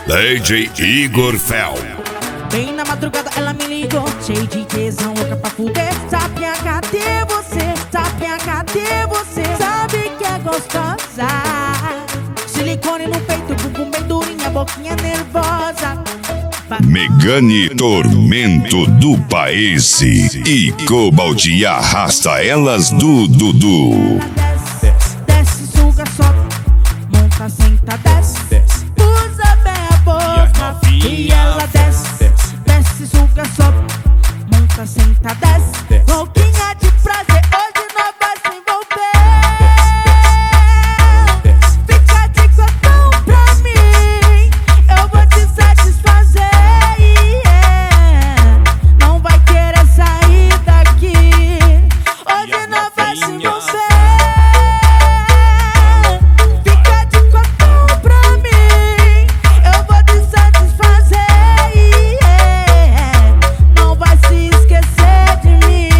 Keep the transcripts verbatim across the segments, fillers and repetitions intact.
D J Igor Fel. Bem na madrugada ela me ligou, cheio de tesão, louca pra fuder. Sapinha, cadê você? Sapinha, cadê você? Sabe que é gostosa. Silicone no peito, bumbum bem durinha, boquinha nervosa. Megane Tormento do País e Cobalt arrasta elas do Dudu. Desce, desce, suga, sobe, monta, senta, desce, desce. Usa bem a boca e ela desce, desce, suga, sobe, monta, senta, desce. Louquinha de prazer, hoje nós vai se envolver. Fica de cotão pra mim, eu vou te satisfazer. Yeah. Não vai querer sair daqui, hoje nós vai se envolver. Fica de cotão pra mim, eu vou te satisfazer. Yeah. Não vai se esquecer de mim.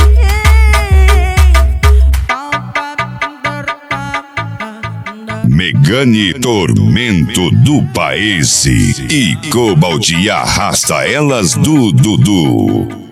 Megane Tormento do País e Cobalt arrasta elas do Dudu.